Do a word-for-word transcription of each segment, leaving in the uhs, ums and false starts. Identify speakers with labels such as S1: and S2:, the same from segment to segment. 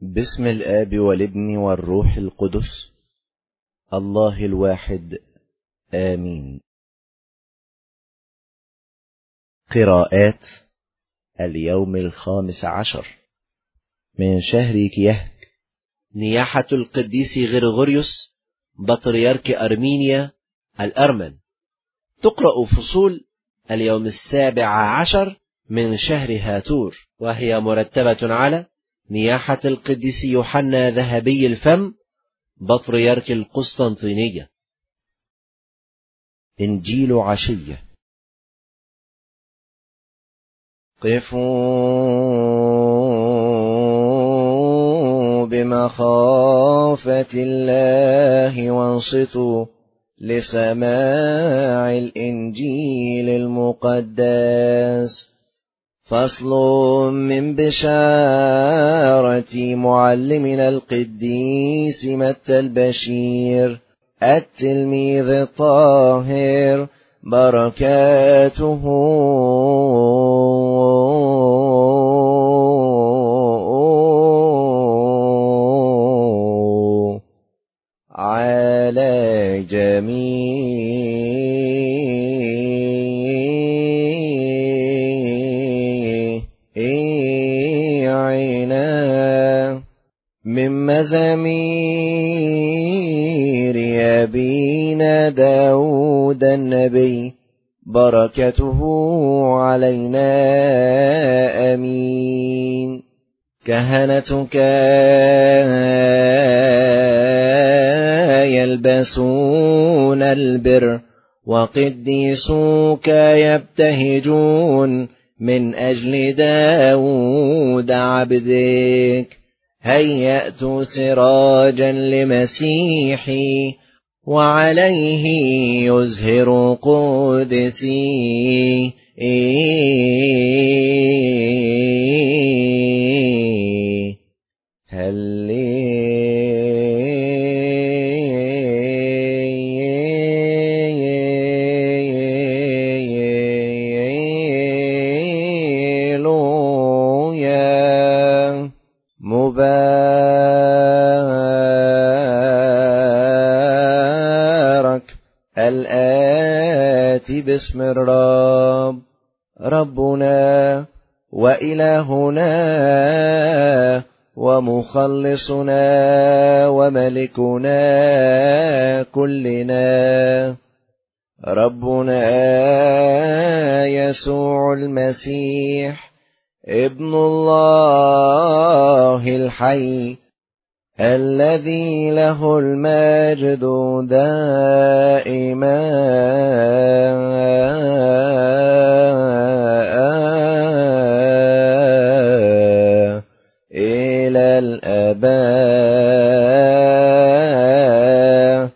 S1: باسم الآب والابن والروح القدس الله الواحد آمين. قراءات اليوم الخامس عشر من شهر كيهك. نياحة القديس غرغوريوس بطريرك أرمينيا الأرمن. تقرأ فصول اليوم السابع عشر من شهر هاتور، وهي مرتبة على نياحة القديس يوحنا ذهبي الفم بطريرك القسطنطينية. إنجيل عشية. قفوا بمخافة الله وانصتوا لسماع الإنجيل المقدس. فصل من بشارة معلمنا القديس متى البشير التلميذ الطاهر، بركاته على جميعنا. من مزامير أبينا داود النبي، بركته علينا آمين. كهنتك يلبسون البر، وقديسوك يبتهجون من أجل داود عبدك. هيأت سراجا لمسيحي، وعليه يزهر قدسي. هللويا. مبارك الآتي باسم الرب، ربنا وإلهنا ومخلصنا وملكنا كلنا، ربنا يسوع المسيح ابن الله الحي، الذي له المجد دائما إلى الآباء.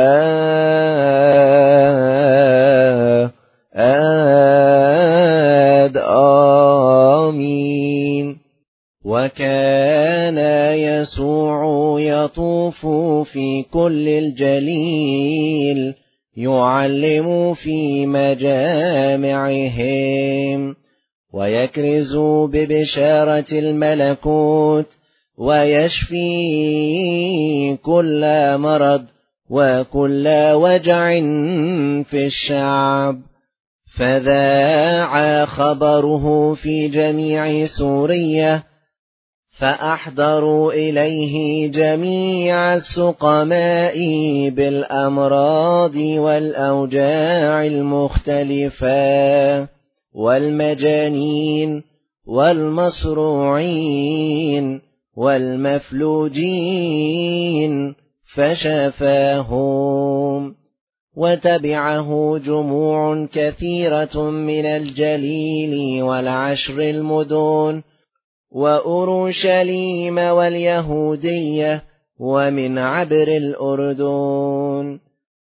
S1: آمين. وكان يسوع يطوف في كل الجليل، يعلم في مجامعهم، ويكرز ببشارة الملكوت، ويشفي كل مرض وكل وجع في الشعب. فذاع خبره في جميع سوريا، فأحضروا إليه جميع السقماء بالأمراض والأوجاع المختلفة، والمجانين والمصروعين والمفلوجين، فشفاهم. وتبعه جموع كثيرة من الجليل والعشر المدن وأورشليم واليهودية ومن عبر الأردن.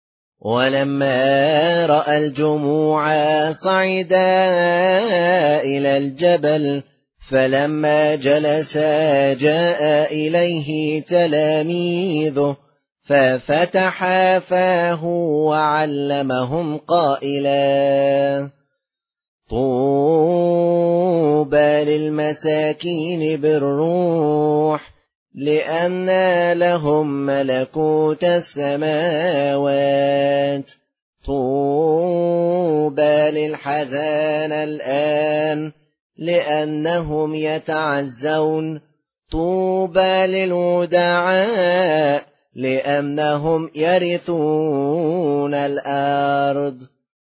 S1: ولما رأى الجموع صعدا إلى الجبل، فلما جلس جاء إليه تلاميذه، ففتح فاه وعلمهم قائلا: طوبى للمساكين بالروح، لأن لهم ملكوت السماوات. طوبى للحزان الآن لأنهم يتعزون. طوبى للودعاء لأنهم يرثون الأرض.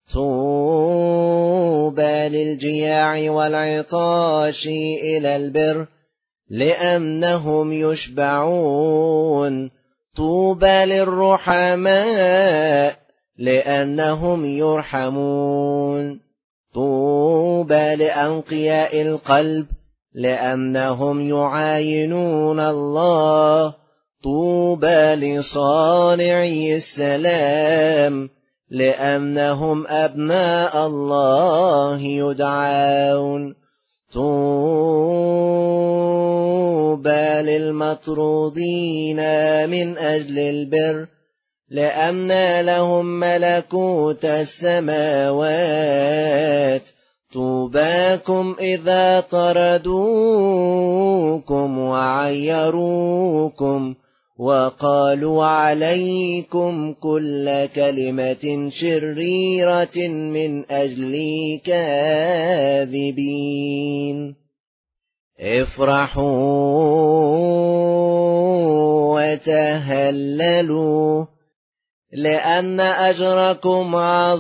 S1: طوبى للجياع والعطاش إلى البر لأنهم يشبعون. طوبى للرحماء لأنهم يرحمون. طوبى لأنقياء القلب لأنهم يعاينون الله. طوبى لصانعي السلام لأنهم أبناء الله يدعون. طوبى للمطرودين من أجل البر لأن لهم ملكوت السماوات. طوباكم إذا طردوكم وعيروكم وقالوا عليكم كل كلمة شريرة من أجل كاذبين. افرحوا وتهللوا لأن أجركم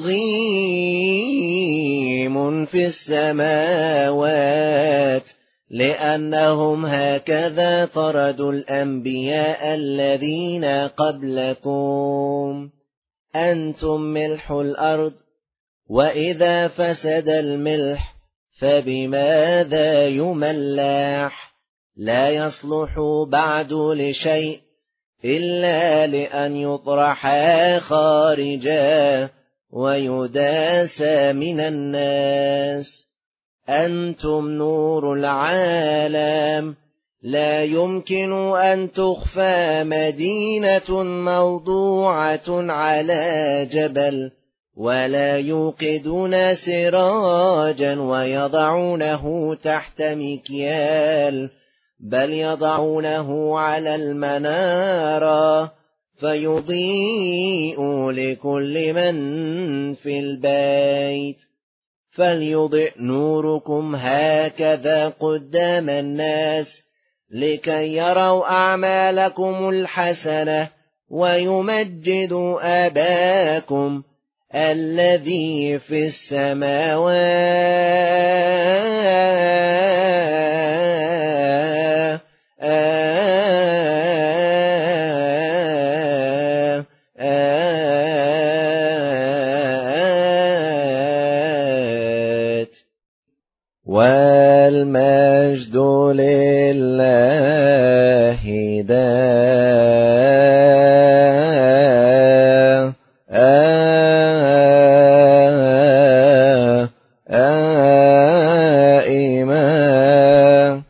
S1: عظيم في السماوات لأنهم هكذا طردوا الأنبياء الذين قبلكم. أنتم ملح الأرض، وإذا فسد الملح فبماذا يملح؟ لا يصلح بعد لشيء إلا لأن يطرح خارجا ويداس من الناس. أنتم نور العالم. لا يمكن أن تخفى مدينة موضوعة على جبل ولا يوقدون سراجا ويضعونه تحت مكيال، بل يضعونه على المنارة فيضيء لكل من في البيت. فليضئ نوركم هكذا قدام الناس لكي يروا أعمالكم الحسنة ويمجدوا أباكم الذي في السماوات. والمجد لله دائما.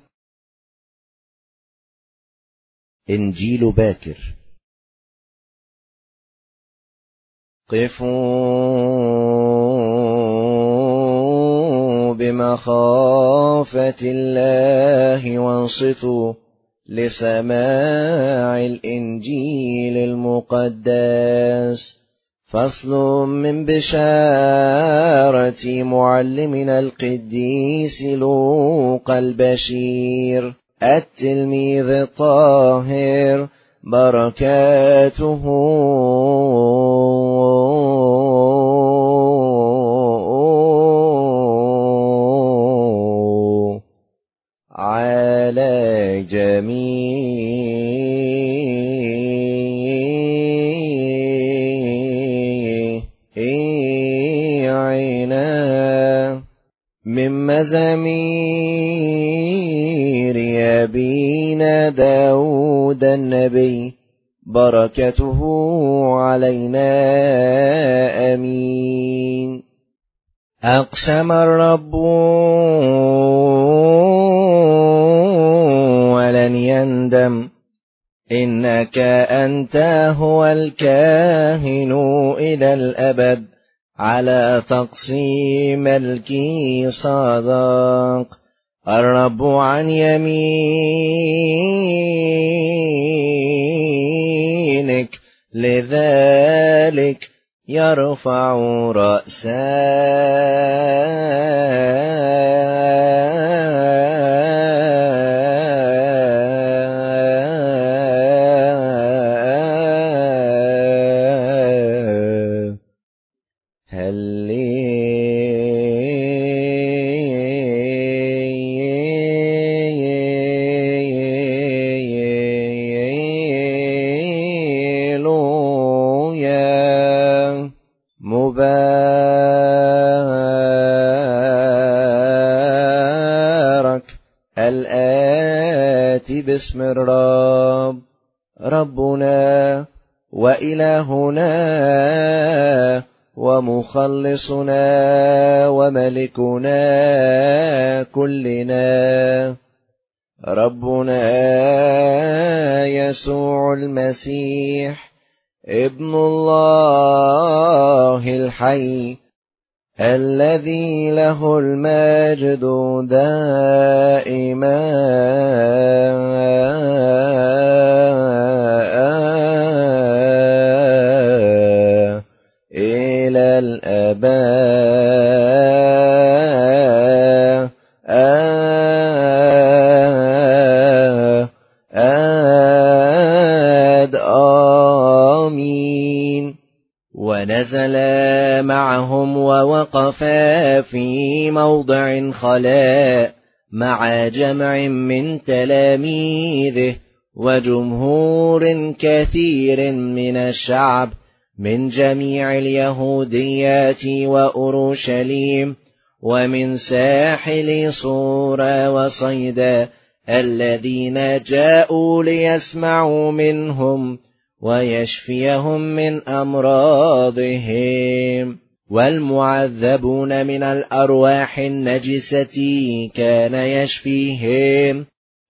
S1: إنجيل باكر. قفوا بمخافة الله وانصتوا لسماع الإنجيل المقدس. فصل من بشارة معلمنا القديس لوقا البشير التلميذ الطاهر، بركاته على جميعنا. من مزامير أبينا داود النبي، بركته علينا آمين. أقسم الرب ولن يندم، إنك أنت هو الكاهن إلى الأبد على تقسيم ملكي صادق. الرب عن يمينك، لذلك يرفع رأسه. هللويا. مبارك الآتي باسم الرب، ربنا وإلهنا ومخلصنا وملكنا كلنا، ربنا يسوع المسيح ابن الله الحي، الذي له المجد دائما إلى الأبد. آمين. ونزل معهم ووقف في موضع خلاء مع جمع من تلاميذه وجمهور كثير من الشعب من جميع اليهوديات وأورشليم ومن ساحل صور وصيدا، الذين جاءوا ليسمعوا منهم ويشفيهم من أمراضهم. والمعذبون من الأرواح النجسة كان يشفيهم.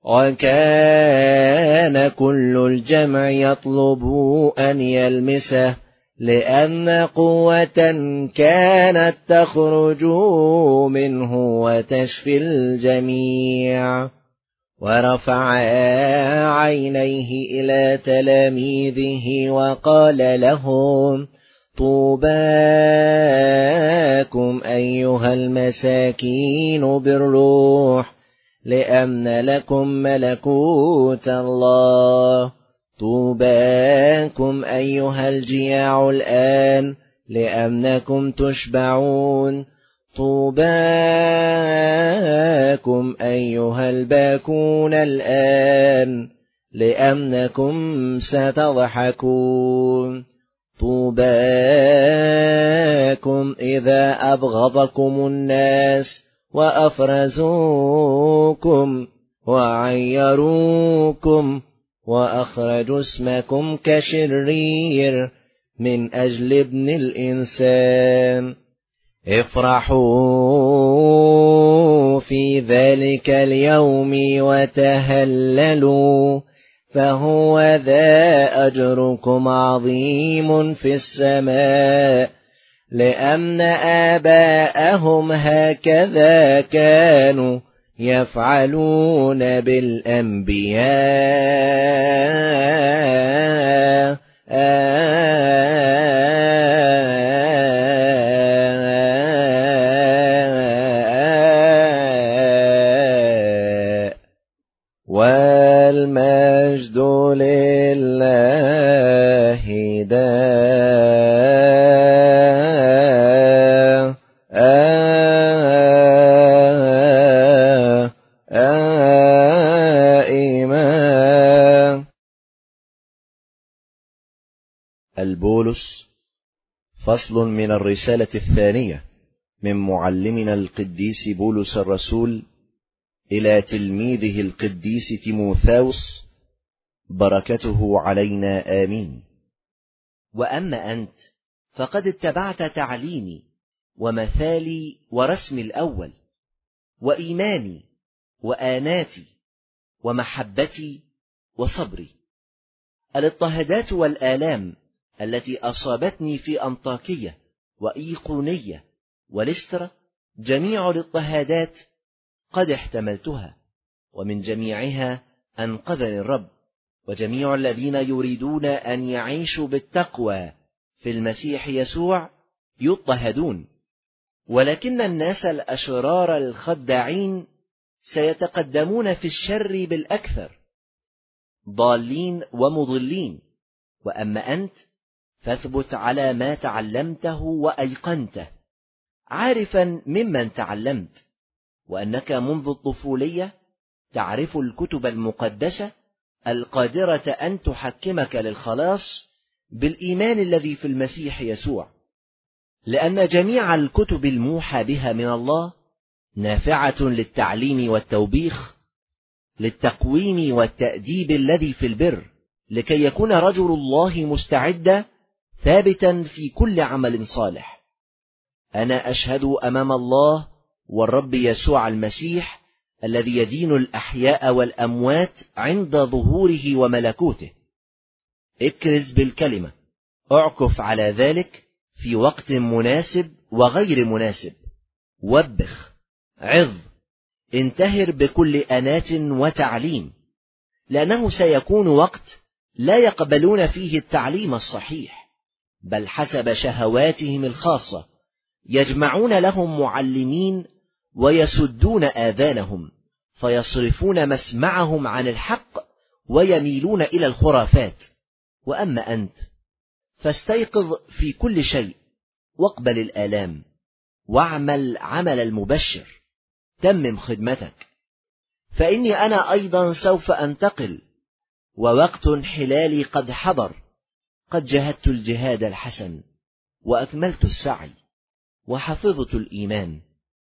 S1: وكان كل الجمع يطلب أن يلمسه، لأن قوة كانت تخرج منه وتشفي الجميع. ورفع عينيه إلى تلاميذه وقال لهم: طوباكم أيها المساكين بالروح، لأن لكم ملكوت الله. طوباكم أيها الجياع الآن، لأنكم تشبعون. طوباكم أيها الباكون الآن، لأنكم ستضحكون. طوباكم إذا أبغضكم الناس وأفرزوكم وعيروكم وأخرجوا اسمكم كشرير من أجل ابن الإنسان. افرحوا في ذلك اليوم وتهللوا، فهو ذا أجركم عظيم في السماء، لأن آباءهم هكذا كانوا يفعلون بالأنبياء. والمجد لله دائما. البولس. فصل من الرسالة الثانية من معلمنا القديس بولس الرسول إلى تلميذه القديس تيموثاوس، بركته علينا آمين.
S2: وأما أنت فقد اتبعت تعليمي ومثالي ورسمي الأول، وإيماني وآناتي ومحبتي وصبري. الاضطهادات والآلام التي أصابتني في أنطاكية وإيقونية ولسترة، جميع الاضطهادات قد احتملتها، ومن جميعها أنقذني الرب. وجميع الذين يريدون أن يعيشوا بالتقوى في المسيح يسوع يضطهدون، ولكن الناس الأشرار الخداعين سيتقدمون في الشر بالأكثر، ضالين ومضلين. وأما أنت فاثبت على ما تعلمته وأيقنته، عارفا ممن تعلمت، وأنك منذ الطفولية تعرف الكتب المقدسة القادرة أن تحكمك للخلاص بالإيمان الذي في المسيح يسوع، لأن جميع الكتب الموحى بها من الله نافعة للتعليم والتوبيخ، للتقويم والتأديب الذي في البر، لكي يكون رجل الله مستعدا ثابتا في كل عمل صالح. أنا أشهد أمام الله والرب يسوع المسيح الذي يدين الأحياء والأموات عند ظهوره وملكوته. اكرز بالكلمة، اعكف على ذلك في وقت مناسب وغير مناسب، وبخ، عظ، انتهر بكل أنات وتعليم، لأنه سيكون وقت لا يقبلون فيه التعليم الصحيح، بل حسب شهواتهم الخاصة يجمعون لهم معلمين ويسدون آذانهم، فيصرفون مسمعهم عن الحق ويميلون إلى الخرافات. وأما أنت فاستيقظ في كل شيء، واقبل الآلام، واعمل عمل المبشر، تمم خدمتك، فإني أنا أيضا سوف أنتقل، ووقت انحلالي قد حضر. قد جهدت الجهاد الحسن، وأكملت السعي، وحفظت الإيمان.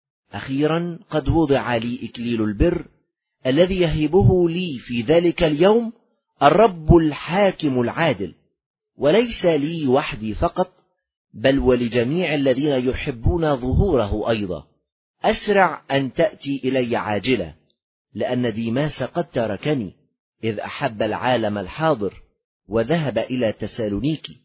S2: أخيرا قد وضع لي إكليل البر الذي يهبه لي في ذلك اليوم الرب الحاكم العادل، وليس لي وحدي فقط، بل ولجميع الذين يحبون ظهوره أيضا. أسرع أن تأتي إلي عاجلة، لأن ديماس قد تركني إذ أحب العالم الحاضر وذهب إلى تسالونيكي،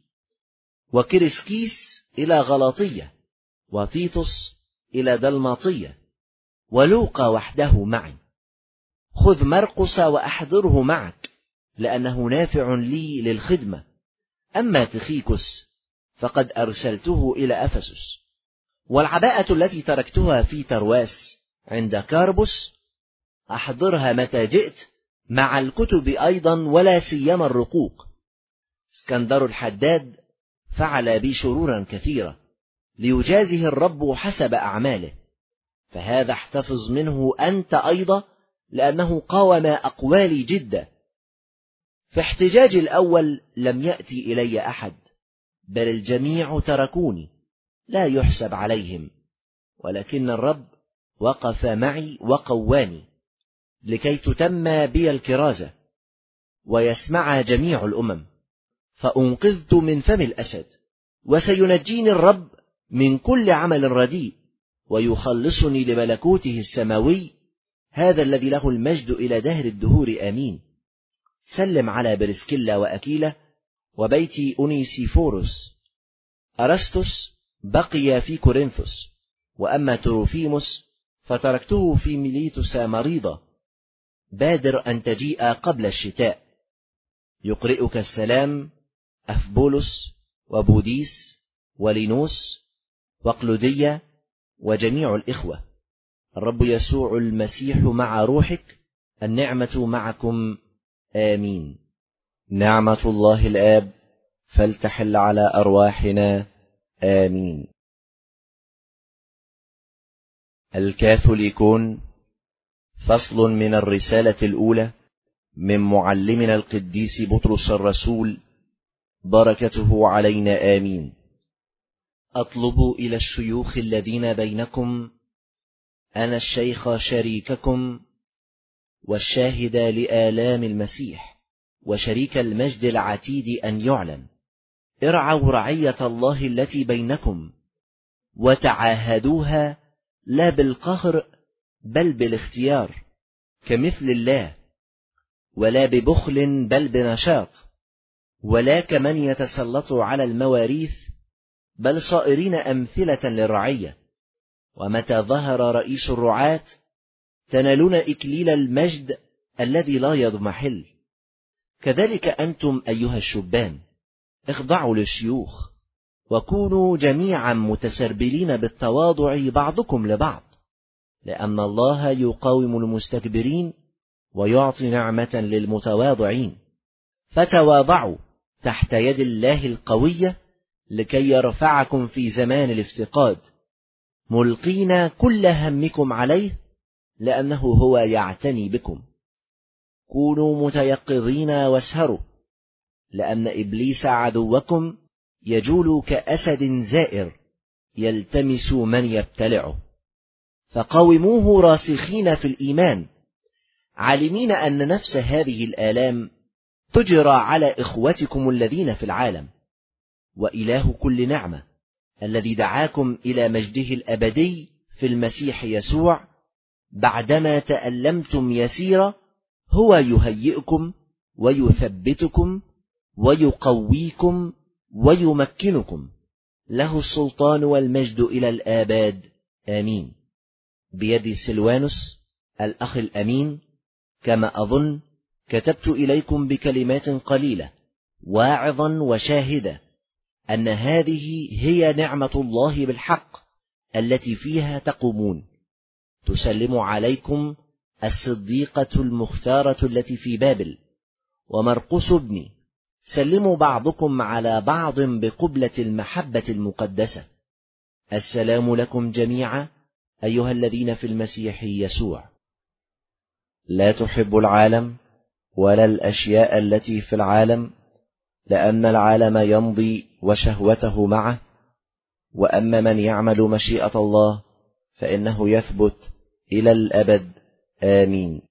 S2: وكريسكيس إلى غلاطية، وتيتوس إلى دلماطية، ولوقا وحده معي. خذ مرقس وأحضره معك، لأنه نافع لي للخدمة. أما تخيكس فقد أرسلته إلى أفسس. والعباءة التي تركتها في ترواس عند كاربوس أحضرها متى جئت مع الكتب أيضا، ولا سيما الرقوق. اسكندر الحداد فعل بي شرورا كثيرة، ليجازه الرب حسب أعماله، فهذا احتفظ منه أنت أيضا، لأنه قاوم أقوالي جدا. في احتجاجي الأول لم يأتي إلي أحد، بل الجميع تركوني، لا يحسب عليهم، ولكن الرب وقف معي وقواني، لكي تتم بي الكرازة ويسمع جميع الأمم. فأنقذت من فم الأسد، وسينجيني الرب من كل عمل رديء، ويخلصني لملكوته السماوي، هذا الذي له المجد إلى دهر الدهور آمين. سلم على برسكيلا وأكيلة وبيت أونيسيفوروس. أرسطس بقي في كورنثوس، وأما تروفيموس فتركته في ميليتوس مريضة. بادر أن تجيء قبل الشتاء. يقرئك السلام أفبولس وبوديس ولينوس وقلودية وجميع الإخوة. الرب يسوع المسيح مع روحك، النعمة معكم، آمين.
S1: نعمة الله الآب فلتحل على أرواحنا، آمين. الكاثوليكون، فصل من الرسالة الأولى من معلمنا القديس بطرس الرسول، بركته علينا، آمين.
S2: أطلبوا إلى الشيوخ الذين بينكم، أنا الشيخ شريككم والشاهد لآلام المسيح وشريك المجد العتيد أن يعلن. ارعوا رعية الله التي بينكم، وتعاهدوها لا بالقهر بل بالاختيار، كمثل الله، ولا ببخل بل بنشاط، ولا كمن يتسلط على المواريث، بل صائرين أمثلة للرعية. ومتى ظهر رئيس الرعاة تنالون إكليل المجد الذي لا يضمحل. كذلك أنتم أيها الشبان اخضعوا للشيوخ، وكونوا جميعا متسربلين بالتواضع بعضكم لبعض، لأن الله يقاوم المستكبرين ويعطي نعمة للمتواضعين. فتواضعوا تحت يد الله القوية لكي يرفعكم في زمان الافتقاد، ملقين كل همكم عليه لأنه هو يعتني بكم. كونوا متيقظين واسهروا، لأن إبليس عدوكم يجول كأسد زائر يلتمس من يبتلعه. فقاوموه راسخين في الإيمان، عالمين أن نفس هذه الآلام تجرى على إخوتكم الذين في العالم. وإله كل نعمة الذي دعاكم إلى مجده الأبدي في المسيح يسوع بعدما تألمتم يسيرا هو يهيئكم ويثبتكم ويقويكم ويمكنكم، له السلطان والمجد إلى الآباد، آمين. بيد سلوانوس الأخ الأمين، كما أظن كتبت إليكم بكلمات قليلة واعظا وشاهدا أن هذه هي نعمة الله بالحق التي فيها تقومون. تسلم عليكم الصديقة المختارة التي في بابل ومرقس ابني. سلموا بعضكم على بعض بقبلة المحبة المقدسة. السلام لكم جميعا أيها الذين في المسيح يسوع.
S1: لا تحب العالم ولا الأشياء التي في العالم، لأن العالم يمضي وشهوته معه، وأما من يعمل مشيئة الله فإنه يثبت إلى الأبد، آمين.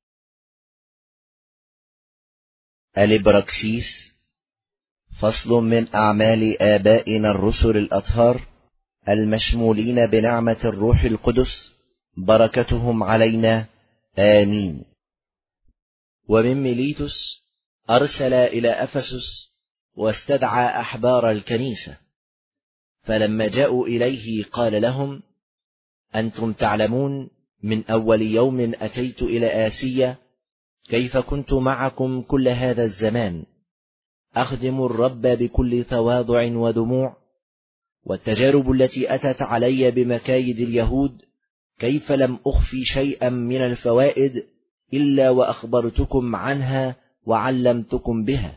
S1: الإبراكسيس، فصل من أعمال آبائنا الرسل الأطهار المشمولين بنعمة الروح القدس، بركتهم علينا، آمين. ومن ميليتوس أرسل إلى أفسس واستدعى أحبار الكنيسة، فلما جاءوا إليه قال لهم: أنتم تعلمون من أول يوم أتيت إلى آسيا كيف كنت معكم كل هذا الزمان أخدم الرب بكل تواضع ودموع، والتجارب التي أتت علي بمكايد اليهود كيف لم أخفي شيئا من الفوائد إلا وأخبرتكم عنها وعلمتكم بها،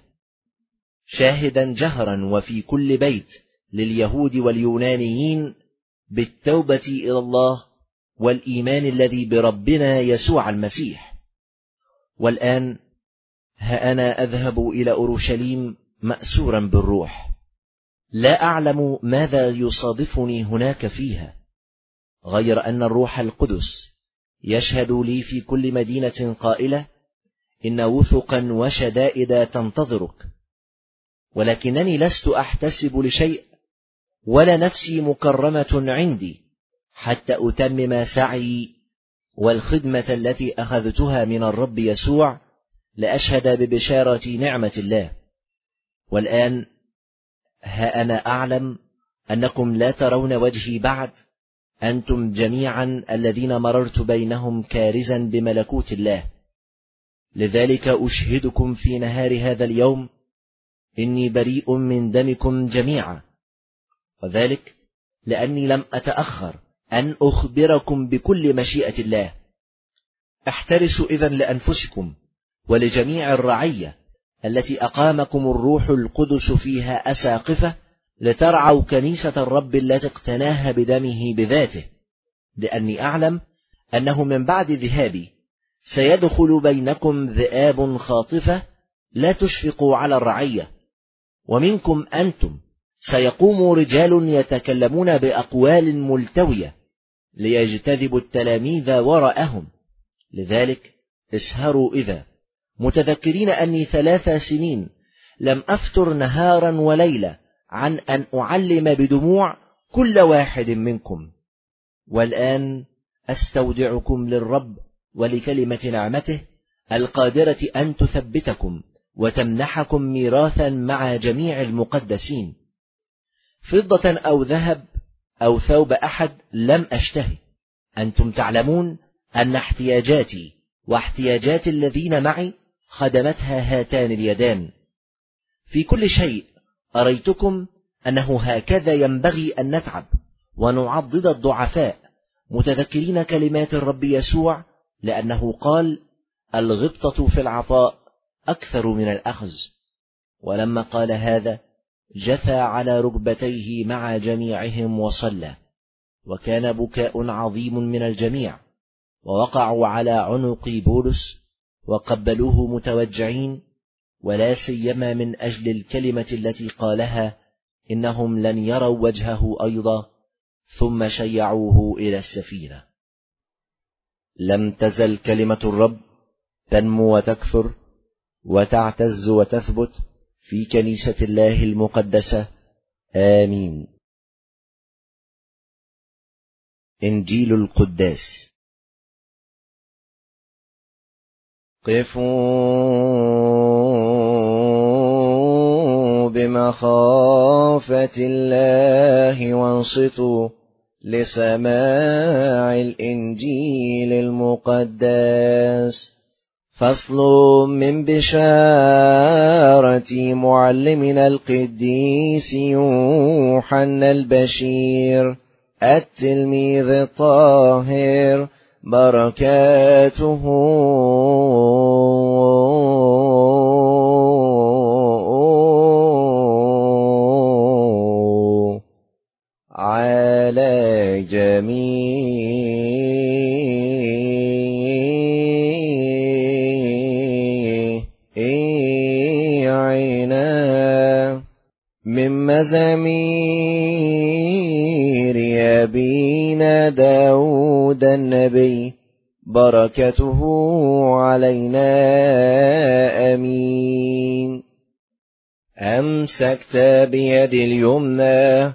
S1: شاهدا جهرا وفي كل بيت لليهود واليونانيين بالتوبة إلى الله والإيمان الذي بربنا يسوع المسيح. والآن ها أنا أذهب إلى أورشليم مأسورا بالروح، لا أعلم ماذا يصادفني هناك فيها، غير أن الروح القدس يشهد لي في كل مدينة قائلة: إن وثقا وشدائد تنتظرك. ولكنني لست أحتسب لشيء، ولا نفسي مكرمة عندي، حتى أتمم سعي والخدمة التي أخذتها من الرب يسوع لأشهد ببشارة نعمة الله. والآن ها أنا أعلم أنكم لا ترون وجهي بعد، أنتم جميعا الذين مررت بينهم كارزا بملكوت الله. لذلك أشهدكم في نهار هذا اليوم إني بريء من دمكم جميعا، وذلك لأني لم أتأخر أن أخبركم بكل مشيئة الله. احترسوا إذن لأنفسكم ولجميع الرعية التي أقامكم الروح القدس فيها أساقفة، لترعوا كنيسة الرب التي اقتناها بدمه بذاته، لأني أعلم أنه من بعد ذهابي سيدخل بينكم ذئاب خاطفة لا تشفقوا على الرعية، ومنكم أنتم سيقوم رجال يتكلمون بأقوال ملتوية ليجتذبوا التلاميذ وراءهم. لذلك اسهروا إذا، متذكرين أني ثلاث سنين لم أفتر نهارا وليلة عن أن أعلم بدموع كل واحد منكم. والآن أستودعكم للرب ولكلمة نعمته القادرة أن تثبتكم وتمنحكم ميراثا مع جميع المقدسين. فضة أو ذهب أو ثوب أحد لم أشتهي، أنتم تعلمون
S2: أن احتياجاتي واحتياجات الذين معي خدمتها هاتان اليدان. في كل شيء أريتكم أنه هكذا ينبغي أن نتعب ونعضد الضعفاء، متذكرين كلمات الرب يسوع، لأنه قال: الغبطة في العطاء أكثر من الأخذ. ولما قال هذا جثى على ركبتيه مع جميعهم وصلى، وكان بكاء عظيم من الجميع، ووقعوا على عنق بولس وقبلوه متوجعين، ولا سيما من أجل الكلمة التي قالها إنهم لن يروا وجهه أيضا، ثم شيعوه إلى السفينة.
S1: لم تزل كلمة الرب تنمو وتكثر وتعتز وتثبت في كنيسة الله المقدسة. آمين. إنجيل القداس. قفوا بمخافة الله وانصتوا لسماع الإنجيل المقدس. فصل من بشارة معلمنا القديس يوحنا البشير التلميذ الطاهر، بركاته على جميعنا. من مزامير أبينا داود النبي، بركته علينا. آمين. أمسكت بيدي اليمنى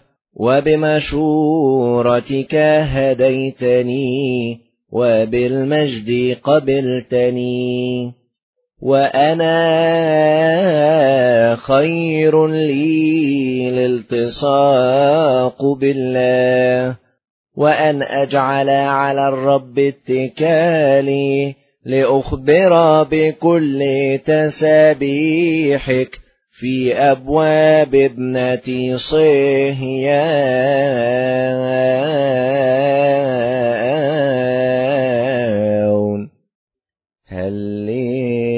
S1: وبمشورتك هديتني، وبالمجد قبلتني. وأنا خير لي الالتصاق بالله، وأن أجعل على الرب اتكالي، لأخبر بكل تسابيحك في أبواب ابنة صهيون. هللويا.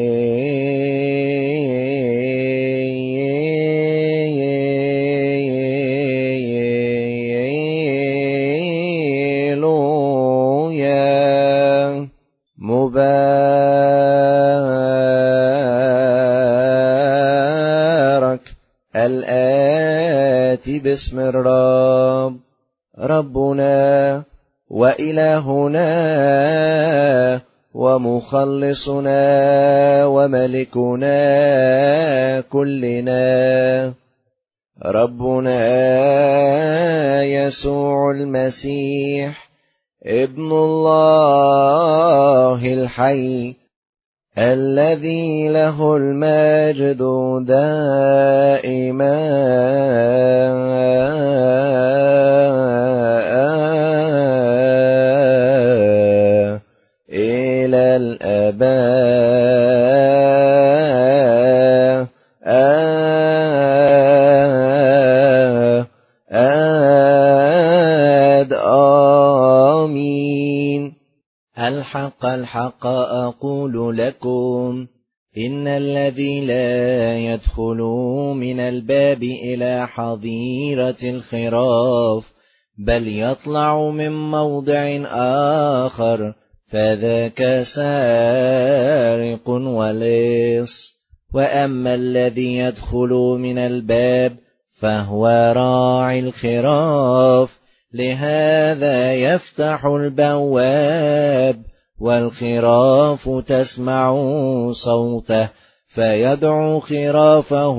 S1: مبارك الآتي باسم الرب، ربنا وإلهنا ومخلصنا وملكنا كلنا، ربنا يسوع المسيح ابن الله الحي، الذي له المجد دائما إلى الآباء. آمين. الحق الحق أقول لكم، إن الذي لا يدخل من الباب إلى حظيرة الخراف، بل يطلع من موضع آخر، فذاك سارق ولص. وأما الذي يدخل من الباب فهو راعي الخراف، لهذا يفتح البواب، والخراف تسمع صوته، فيدعو خرافه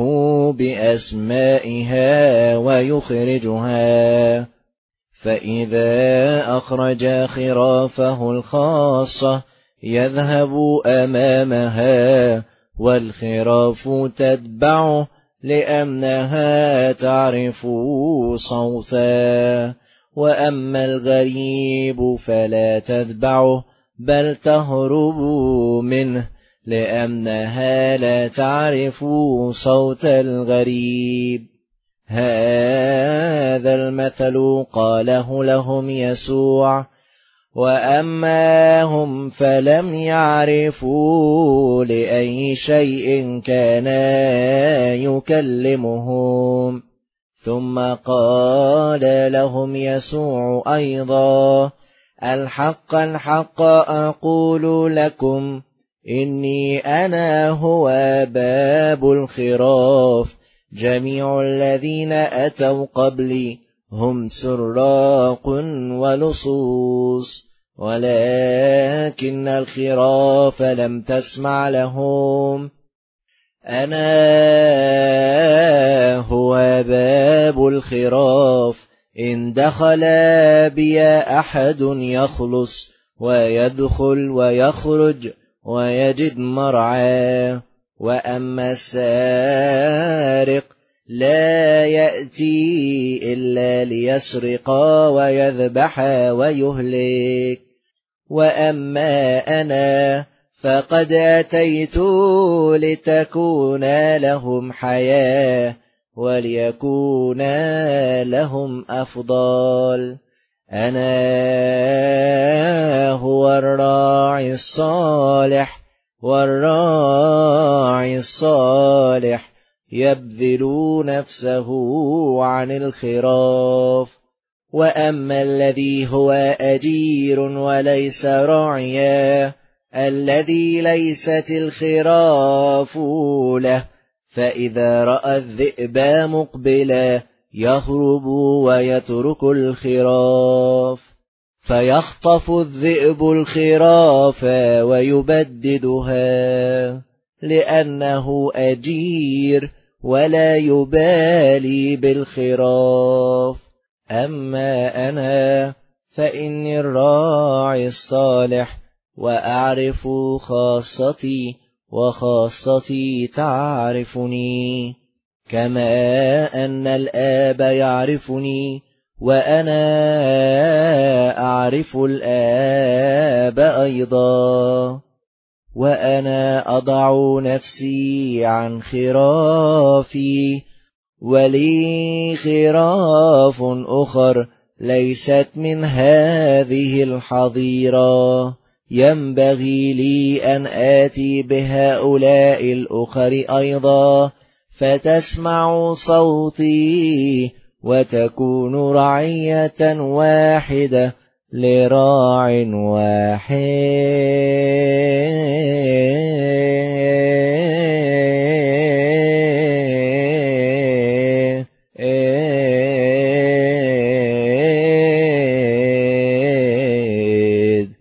S1: بأسمائها ويخرجها. فإذا أخرج خرافه الخاصة يذهب أمامها، والخراف تتبعه، لأنها تعرف صوته. وأما الغريب فلا تتبعه، بل تهربوا منه لأنها لا تعرف صوت الغريب. هذا المثل قاله لهم يسوع، وأما هم فلم يعرفوا لأي شيء كان يكلمهم. ثم قال لهم يسوع أيضا: الحق الحق أقول لكم، إني أنا هو باب الخراف. جميع الذين أتوا قبلي هم سراق ولصوص، ولكن الخراف لم تسمع لهم. أنا هو باب الخراف، إن دخل بي أحد يخلص ويدخل ويخرج ويجد مرعى. وأما السارق لا يأتي إلا ليسرق ويذبح ويهلك. وأما أنا فقد أتيت لتكون لهم حياة وليكون لهم أفضل. أنا هو الراعي الصالح، والراعي الصالح يبذل نفسه عن الخراف. وأما الذي هو أجير وليس راعيا، الذي ليست الخراف له، فإذا رأى الذئب مقبلا يهرب ويترك الخراف، فيخطف الذئب الخراف ويبددها، لأنه أجير ولا يبالي بالخراف. أما أنا فإني الراعي الصالح، وأعرف خاصتي وخاصتي تعرفني، كما أن الآب يعرفني وأنا أعرف الآب أيضا. وأنا أضع نفسي عن خرافي، ولي خراف أخر ليست من هذه الحظيرة، ينبغي لي أن آتي بهؤلاء الأخر أيضا، فتسمع صوتي وتكون رعية واحدة لراع واحد.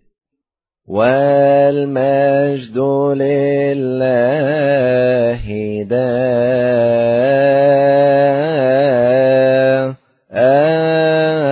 S1: والمجد لله دائما